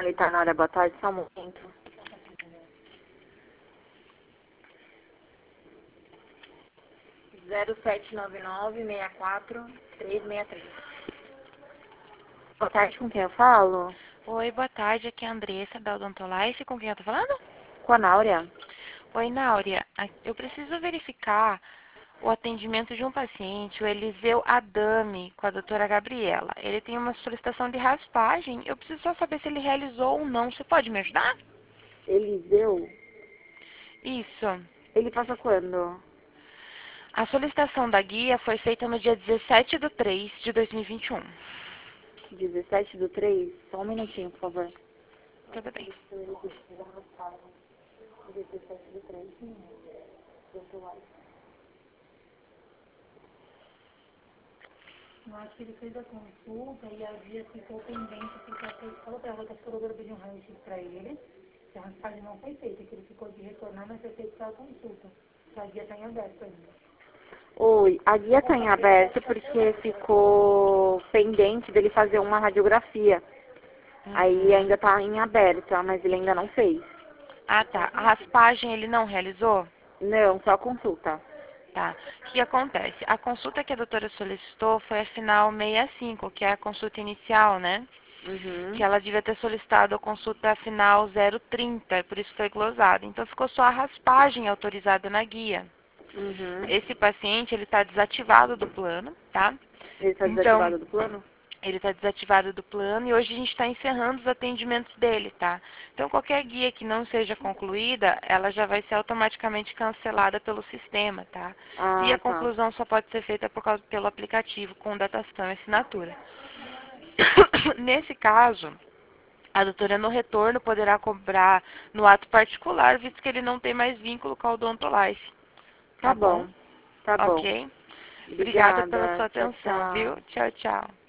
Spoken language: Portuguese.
veterinária, boa tarde, só um momento. 0799-64-363. Boa tarde, com quem eu falo? Oi, boa tarde. Aqui é a Andressa, da Odontolife. Com quem eu tô falando? Com a Náurea. Oi, Náurea. Eu preciso verificar o atendimento de um paciente, o Eliseu Adame, com a doutora Gabriela. Ele tem uma solicitação de raspagem. Eu preciso só saber se ele realizou ou não. Você pode me ajudar? Eliseu? Isso. Ele passa quando? A solicitação da guia foi feita no dia 17/3/2021. 17/3? Só um minutinho, por favor. Tudo bem. 17/3. Eu acho que ele fez a consulta e a guia ficou pendente, porque falou pra ela que a psicóloga pediu um raio-x pra ele, que a raspagem não foi feita, que ele ficou de retornar, mas foi feita só a consulta. A guia está em aberto ainda. Oi, a guia tá em aberto porque ficou pendente dele fazer uma radiografia. Aí ainda tá em aberta, mas ele ainda não fez. Ah, tá. A raspagem ele não realizou? Não, só consulta. Tá. O que acontece? A consulta que a doutora solicitou foi a final 65, que é a consulta inicial, né? Que Uhum. ela devia ter solicitado a consulta final 030, por isso foi glosada. Então ficou só a raspagem autorizada na guia. Uhum. Esse paciente, ele está desativado do plano, tá? Ele tá Então, desativado do plano? ele está desativado do plano e hoje a gente está encerrando os atendimentos dele, tá? Então, qualquer guia que não seja concluída, ela já vai ser automaticamente cancelada pelo sistema, tá? E a Ah, tá. conclusão só pode ser feita pelo aplicativo, com datação e assinatura. Nesse caso, a doutora no retorno poderá cobrar no ato particular, visto que ele não tem mais vínculo com a Odontolife, Tá tá bom? bom. Tá bom. Ok? Obrigada pela Obrigada. sua Tchau, atenção, viu? tchau. Tchau, tchau.